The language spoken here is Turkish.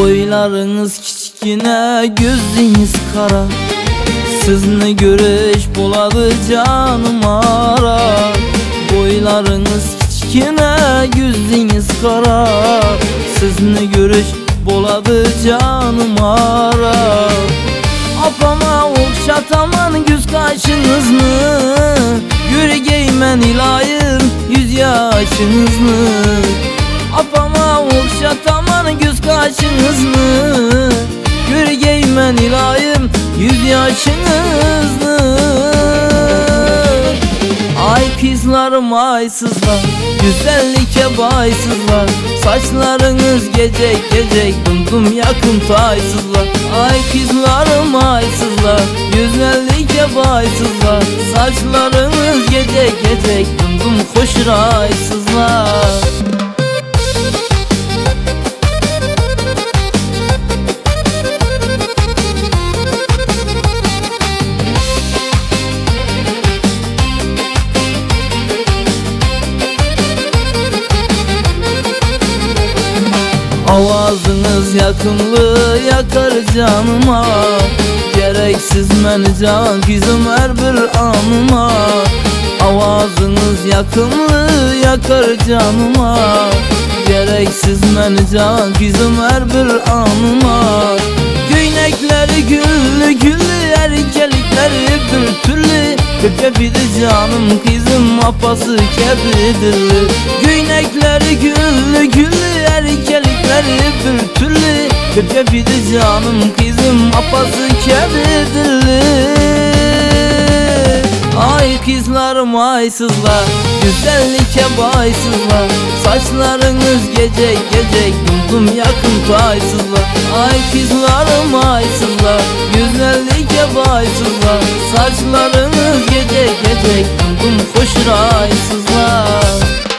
Boylarınız kichkina, gözünüz kara. Sizni görüş boladı canım ara. Boylarınız kichkina, gözünüz kara. Sizni görüş boladı canım ara. Apama okşataman göz kaşınızını, yüreğeymen ilayım yüz yaşınızını. Apama okşataman göz kaşınızını, yüreğeymen ilayım yüz yaşınızını. Ay kızlarım aysızlar, güzellik'e baysızlar. Saçlarınız gecek gecek dumdum yakın taysızlar. Ay kızlarım aysızlar, güzellik'e baysızlar. Saçlarınız gecek gecek dumdum hoş raysızlar. Avazınız yakınlı yakar canıma. Gereksiz men can kızım her bir anıma. Avazınız yakınlı yakar canıma. Gereksiz men can kızım her bir anıma. Göynekleri güllü güllü, erkelikleri bir türlü. Köpeğidir canım kızım apası kebidir. Göynekleri güllü güllü, erkelikleri bir türlü. Köpeğidir canım kızım apası kebidir. Ay kızlarım aysızlar, güzellik'e baysızlar. Saçlarınız gecek gecek dumdum yakın taysızlar. Ay kızlarım aysızlar, güzellik'e baysızlar. Saçlarınız gecek gecek dumdum hoş raysızlar.